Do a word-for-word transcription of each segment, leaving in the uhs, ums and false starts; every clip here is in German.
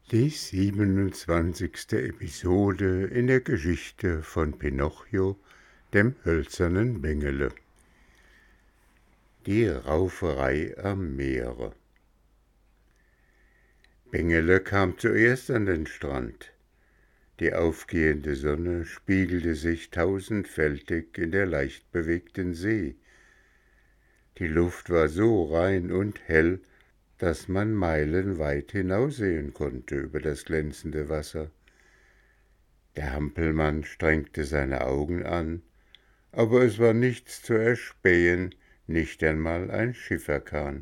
Die siebenundzwanzigste Episode in der Geschichte von Pinocchio, dem hölzernen Bengele. Die Rauferei am Meere. Bengele kam zuerst an den Strand. Die aufgehende Sonne spiegelte sich tausendfältig in der leicht bewegten See. Die Luft war so rein und hell, dass man meilenweit hinaussehen konnte über das glänzende Wasser. Der Hampelmann strengte seine Augen an, aber es war nichts zu erspähen, nicht einmal ein Schifferkahn.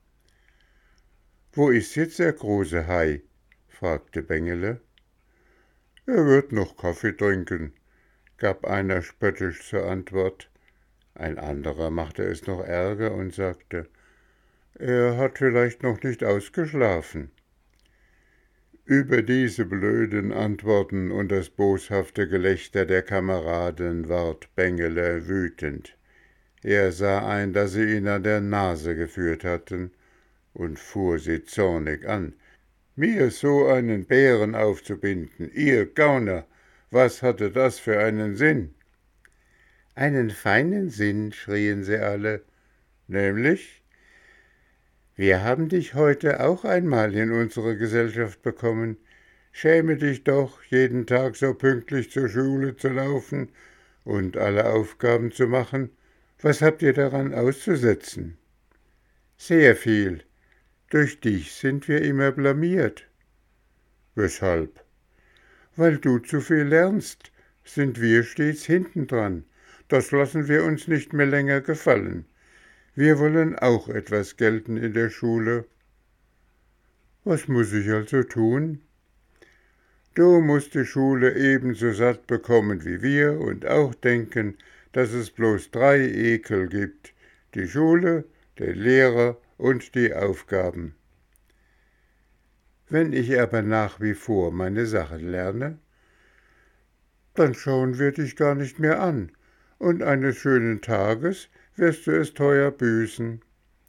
»Wo ist jetzt der große Hai?« fragte Bengele. »Er wird noch Kaffee trinken«, gab einer spöttisch zur Antwort. Ein anderer machte es noch ärger und sagte, »Er hat vielleicht noch nicht ausgeschlafen.« Über diese blöden Antworten und das boshafte Gelächter der Kameraden ward Bengele wütend. Er sah ein, dass sie ihn an der Nase geführt hatten, und fuhr sie zornig an. »Mir so einen Bären aufzubinden, ihr Gauner, was hatte das für einen Sinn?« »Einen feinen Sinn«, schrien sie alle, »nämlich: wir haben dich heute auch einmal in unsere Gesellschaft bekommen. Schäme dich doch, jeden Tag so pünktlich zur Schule zu laufen und alle Aufgaben zu machen. Was habt ihr daran auszusetzen?« »Sehr viel. Durch dich sind wir immer blamiert.« »Weshalb?« »Weil du zu viel lernst, sind wir stets hintendran. Das lassen wir uns nicht mehr länger gefallen. Wir wollen auch etwas gelten in der Schule.« »Was muss ich also tun?« »Du musst die Schule ebenso satt bekommen wie wir und auch denken, dass es bloß drei Ekel gibt: die Schule, den Lehrer und die Aufgaben.« »Wenn ich aber nach wie vor meine Sachen lerne?« »Dann schauen wir dich gar nicht mehr an, und eines schönen Tages wirst du es teuer büßen.«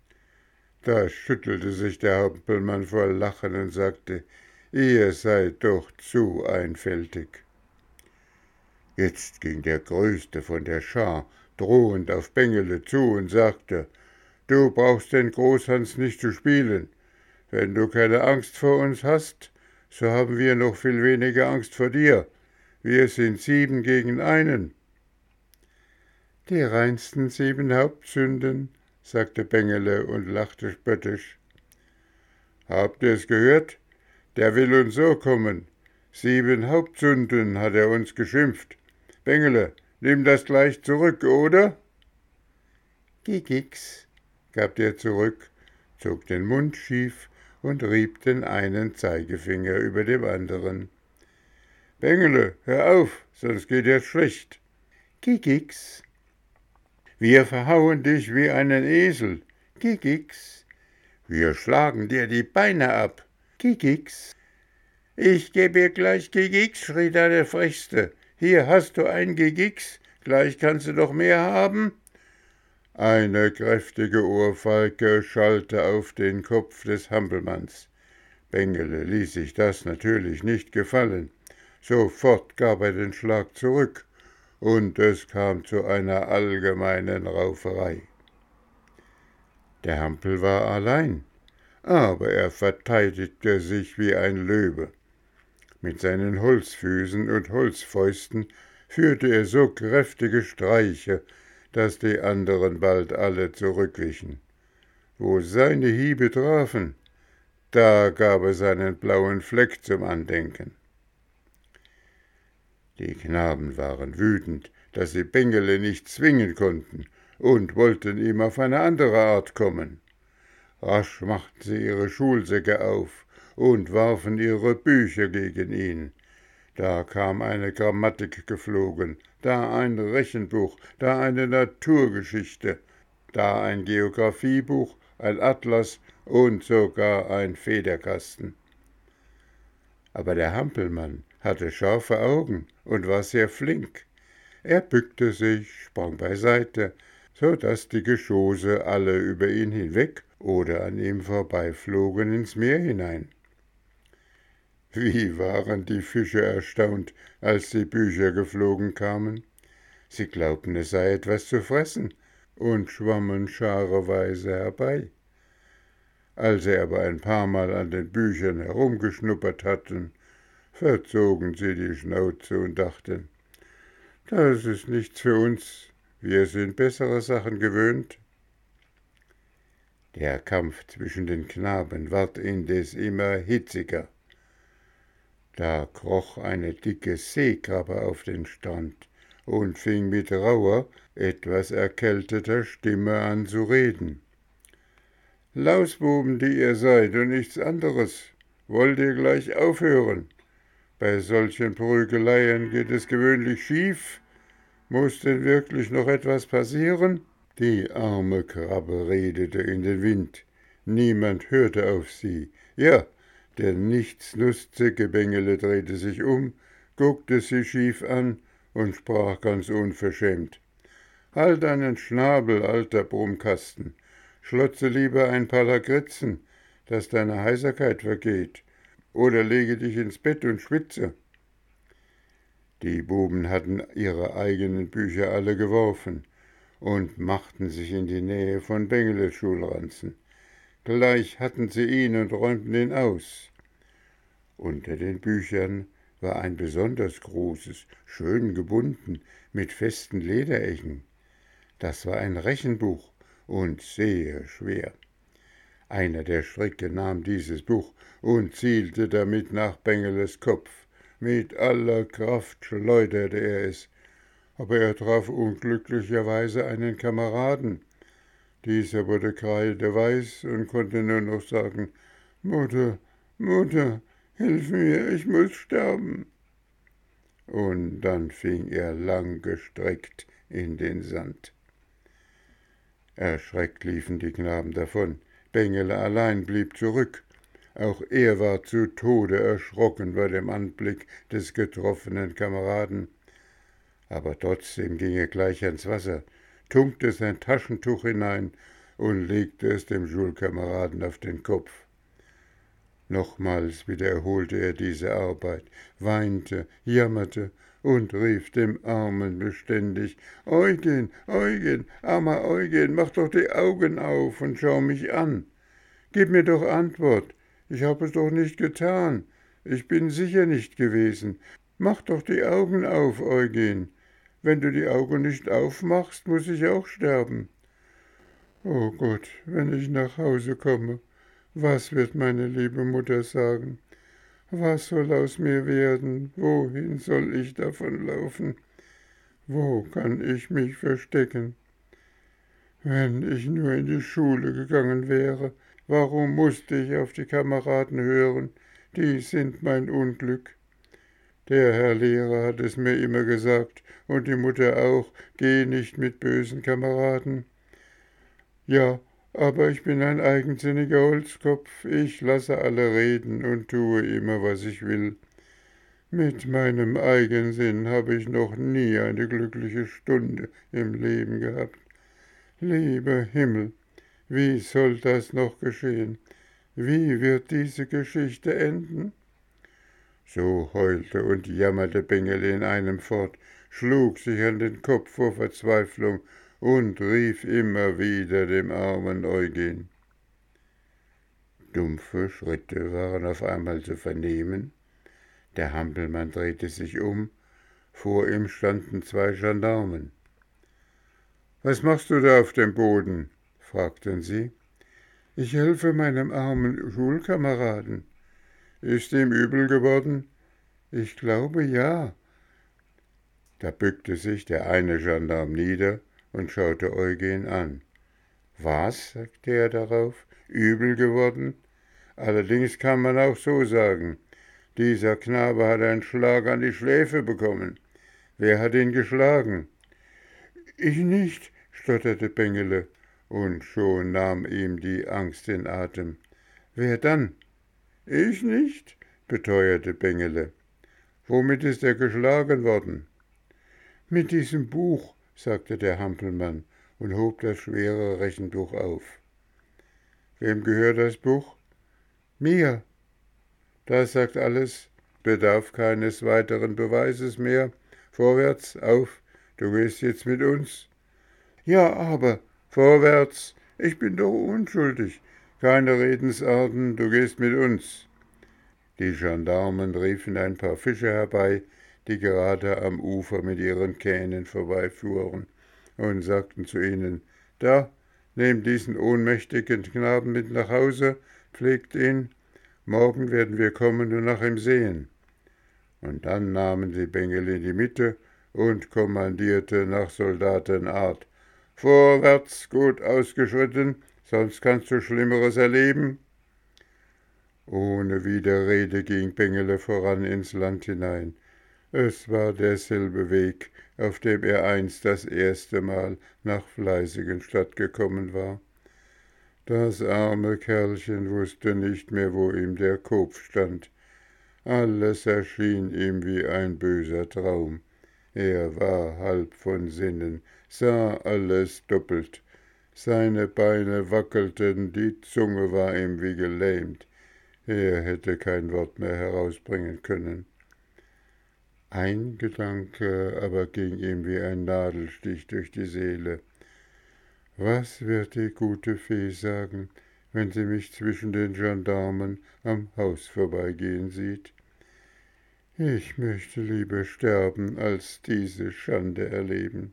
Da schüttelte sich der Hampelmann vor Lachen und sagte, ihr seid doch zu einfältig. Jetzt ging der Größte von der Schar drohend auf Bengele zu und sagte, »Du brauchst den Großhans nicht zu spielen. Wenn du keine Angst vor uns hast, so haben wir noch viel weniger Angst vor dir. Wir sind sieben gegen einen.« »Die reinsten sieben Hauptsünden«, sagte Bengele und lachte spöttisch. »Habt ihr's gehört? Der will uns so kommen. Sieben Hauptsünden hat er uns geschimpft. Bengele, nimm das gleich zurück, oder?« »Gigix«, gab der zurück, zog den Mund schief und rieb den einen Zeigefinger über dem anderen. »Bengele, hör auf, sonst geht dir's schlecht.« »Gigix«. »Wir verhauen dich wie einen Esel.« »Gigix«. »Wir schlagen dir die Beine ab.« »Gigix«. »Ich geb ihr gleich Gigix«, schrie da der Frechste. »Hier hast du ein Gigix, gleich kannst du doch mehr haben.« Eine kräftige Ohrfeige schallte auf den Kopf des Hampelmanns. Bengele ließ sich das natürlich nicht gefallen. Sofort gab er den Schlag zurück, und es kam zu einer allgemeinen Rauferei. Der Hampel war allein, aber er verteidigte sich wie ein Löwe. Mit seinen Holzfüßen und Holzfäusten führte er so kräftige Streiche, dass die anderen bald alle zurückwichen. Wo seine Hiebe trafen, da gab es einen blauen Fleck zum Andenken. Die Knaben waren wütend, dass sie Bengele nicht zwingen konnten, und wollten ihm auf eine andere Art kommen. Rasch machten sie ihre Schulsäcke auf und warfen ihre Bücher gegen ihn. Da kam eine Grammatik geflogen, da ein Rechenbuch, da eine Naturgeschichte, da ein Geographiebuch, ein Atlas und sogar ein Federkasten. Aber der Hampelmann hatte scharfe Augen und war sehr flink. Er bückte sich, sprang beiseite, so daß die Geschosse alle über ihn hinweg oder an ihm vorbeiflogen ins Meer hinein. Wie waren die Fische erstaunt, als die Bücher geflogen kamen. Sie glaubten, es sei etwas zu fressen und schwammen schareweise herbei. Als sie aber ein paar Mal an den Büchern herumgeschnuppert hatten, verzogen sie die Schnauze und dachten, das ist nichts für uns, wir sind bessere Sachen gewöhnt. Der Kampf zwischen den Knaben ward indes immer hitziger. Da kroch eine dicke Seekrabbe auf den Strand und fing mit rauer, etwas erkälteter Stimme an zu reden. »Lausbuben, die ihr seid und nichts anderes, wollt ihr gleich aufhören? Bei solchen Prügeleien geht es gewöhnlich schief. Muss denn wirklich noch etwas passieren?« Die arme Krabbe redete in den Wind. Niemand hörte auf sie. Ja, der nichtsnutzige Bengele drehte sich um, guckte sie schief an und sprach ganz unverschämt. »Halt deinen Schnabel, alter Brummkasten, schlotze lieber ein paar Lakritzen, dass deine Heiserkeit vergeht, oder lege dich ins Bett und schwitze.« Die Buben hatten ihre eigenen Bücher alle geworfen und machten sich in die Nähe von Bengeles Schulranzen. Gleich hatten sie ihn und räumten ihn aus. Unter den Büchern war ein besonders großes, schön gebunden, mit festen Lederecken. Das war ein Rechenbuch und sehr schwer. Einer der Stricke nahm dieses Buch und zielte damit nach Bengeles Kopf. Mit aller Kraft schleuderte er es, aber er traf unglücklicherweise einen Kameraden. Dieser wurde kreideweiß und konnte nur noch sagen, »Mutter, Mutter, hilf mir, ich muss sterben.« Und dann fing er langgestreckt in den Sand. Erschreckt liefen die Knaben davon. Bengele allein blieb zurück. Auch er war zu Tode erschrocken bei dem Anblick des getroffenen Kameraden. Aber trotzdem ging er gleich ans Wasser, tunkte sein Taschentuch hinein und legte es dem Schulkameraden auf den Kopf. Nochmals wiederholte er diese Arbeit, weinte, jammerte und rief dem Armen beständig, »Eugen, Eugen, armer Eugen, mach doch die Augen auf und schau mich an. Gib mir doch Antwort, ich habe es doch nicht getan, ich bin sicher nicht gewesen. Mach doch die Augen auf, Eugen. Wenn du die Augen nicht aufmachst, muss ich auch sterben. Oh Gott, wenn ich nach Hause komme, was wird meine liebe Mutter sagen? Was soll aus mir werden? Wohin soll ich davonlaufen? Wo kann ich mich verstecken? Wenn ich nur in die Schule gegangen wäre, warum musste ich auf die Kameraden hören? Die sind mein Unglück. Der Herr Lehrer hat es mir immer gesagt, und die Mutter auch, geh nicht mit bösen Kameraden. Ja, aber ich bin ein eigensinniger Holzkopf, ich lasse alle reden und tue immer, was ich will. Mit meinem Eigensinn habe ich noch nie eine glückliche Stunde im Leben gehabt. Lieber Himmel, wie soll das noch geschehen? Wie wird diese Geschichte enden?« So heulte und jammerte Bengele in einem fort, schlug sich an den Kopf vor Verzweiflung und rief immer wieder dem armen Eugen. Dumpfe Schritte waren auf einmal zu vernehmen. Der Hampelmann drehte sich um, vor ihm standen zwei Gendarmen. »Was machst du da auf dem Boden?« fragten sie. »Ich helfe meinem armen Schulkameraden.« »Ist ihm übel geworden?« »Ich glaube, ja.« Da bückte sich der eine Gendarm nieder und schaute Eugen an. »Was?« sagte er darauf, »übel geworden? Allerdings kann man auch so sagen. Dieser Knabe hat einen Schlag an die Schläfe bekommen. Wer hat ihn geschlagen?« »Ich nicht«, stotterte Bengele, und schon nahm ihm die Angst den Atem. »Wer dann?« »Ich nicht«, beteuerte Bengele. »Womit ist er geschlagen worden?« »Mit diesem Buch«, sagte der Hampelmann und hob das schwere Rechenbuch auf. »Wem gehört das Buch?« »Mir.« Das sagt alles, bedarf keines weiteren Beweises mehr. Vorwärts, auf, du gehst jetzt mit uns. Ja, aber, vorwärts, ich bin doch unschuldig. Keine Redensarten, du gehst mit uns. Die Gendarmen riefen ein paar Fischer herbei, die gerade am Ufer mit ihren Kähnen vorbeifuhren, und sagten zu ihnen, da, nehmt diesen ohnmächtigen Knaben mit nach Hause, pflegt ihn, morgen werden wir kommen und nach ihm sehen. Und dann nahmen sie Bengel in die Mitte und kommandierte nach Soldatenart, vorwärts, gut ausgeschritten, sonst kannst du Schlimmeres erleben. Ohne Widerrede ging Bengele voran ins Land hinein. Es war derselbe Weg, auf dem er einst das erste Mal nach Fleißigenstadt gekommen war. Das arme Kerlchen wusste nicht mehr, wo ihm der Kopf stand. Alles erschien ihm wie ein böser Traum. Er war halb von Sinnen, sah alles doppelt. Seine Beine wackelten, die Zunge war ihm wie gelähmt. Er hätte kein Wort mehr herausbringen können. Ein Gedanke aber ging ihm wie ein Nadelstich durch die Seele. Was wird die gute Fee sagen, wenn sie mich zwischen den Gendarmen am Haus vorbeigehen sieht? Ich möchte lieber sterben, als diese Schande erleben.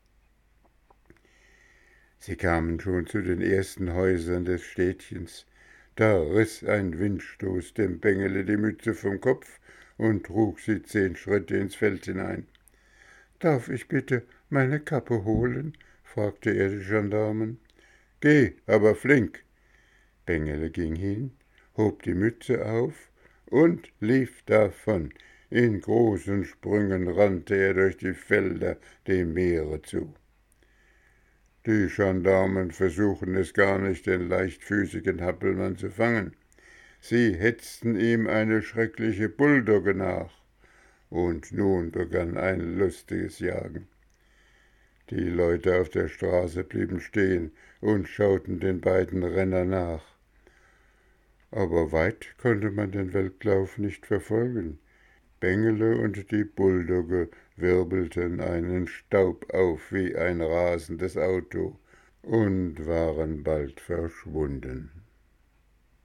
Sie kamen schon zu den ersten Häusern des Städtchens. Da riß ein Windstoß dem Bengele die Mütze vom Kopf und trug sie zehn Schritte ins Feld hinein. »Darf ich bitte meine Kappe holen?« fragte er die Gendarmen. »Geh, aber flink!« Bengele ging hin, hob die Mütze auf und lief davon. In großen Sprüngen rannte er durch die Felder dem Meere zu. Die Gendarmen versuchten es gar nicht, den leichtfüßigen Hampelmann zu fangen. Sie hetzten ihm eine schreckliche Bulldogge nach, und nun begann ein lustiges Jagen. Die Leute auf der Straße blieben stehen und schauten den beiden Renner nach. Aber weit konnte man den Weltlauf nicht verfolgen. Bengele und die Bulldogge wirbelten einen Staub auf wie ein rasendes Auto und waren bald verschwunden.